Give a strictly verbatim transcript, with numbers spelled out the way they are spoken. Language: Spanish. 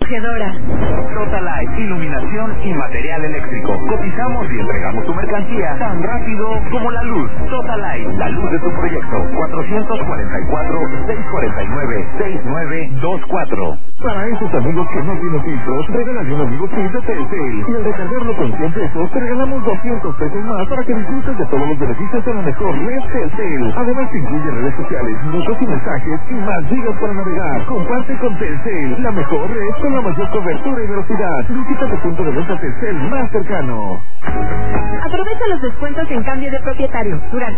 acogedora. Totalite, iluminación y material eléctrico. Cotizamos y entregamos tu mercancía tan rápido como la luz. Totalite, la luz de tu proyecto. cuatrocientos cuarenta y cuatro, seiscientos cuarenta y nueve, sesenta y nueve veinticuatro. Para esos amigos que no tienen filtros, regálale un amigo kit de Telcel. Y al recargarlo con cien pesos, te regalamos doscientos pesos más para que disfrutes de todos los beneficios de la mejor red Telcel. Además te incluye redes sociales, muchos y mensajes y más gigas para navegar. Comparte con Telcel, la mejor red con la mayor cobertura y velocidad. Visita tu punto de venta Telcel más cercano. Aprovecha los descuentos en cambio de propietario durante